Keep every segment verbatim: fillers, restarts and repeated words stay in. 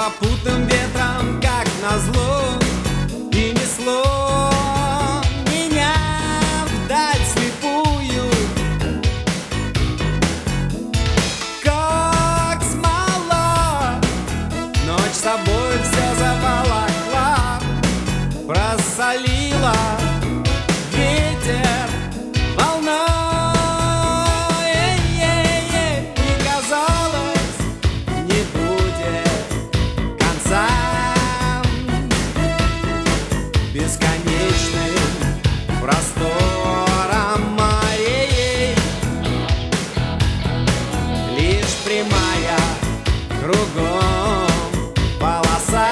попутным ветром, как назло, и несло меня вдаль слепую, как смола. Ночь с собой все заволокла, просолила ветер волной, и казалось, не будет конца бесконечным простором морей. Лишь прямая кругом полоса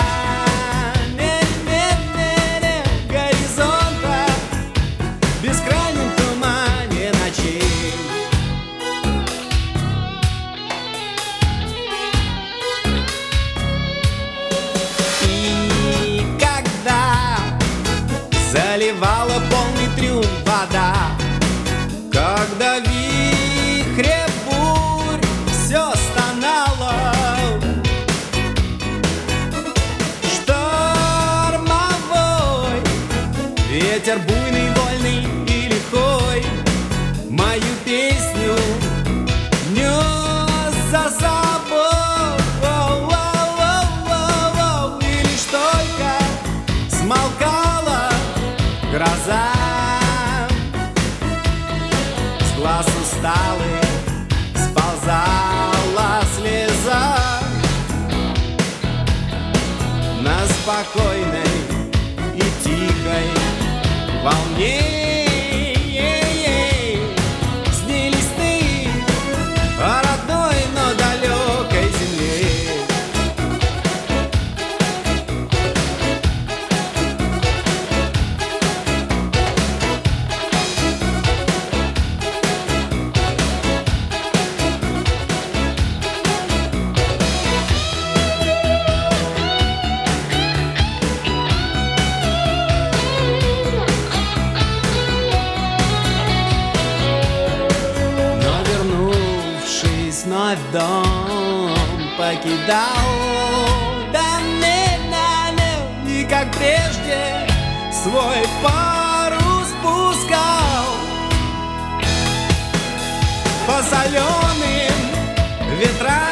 горизонта в бескрайнем тумане ночей. И когда заливала полный трюм вода, когда вихре бурь все стонало, штормовой ветер буйный, вольный и лихой мою песню нес за собой. И лишь только смолкала гроза, с глаз усталых сползала слеза на спокойной и тихой волне. Снились ты о родной, но далекой земле. Вновь дом покидал, да не, да не, и как прежде свой парус пускал по соленым ветрам.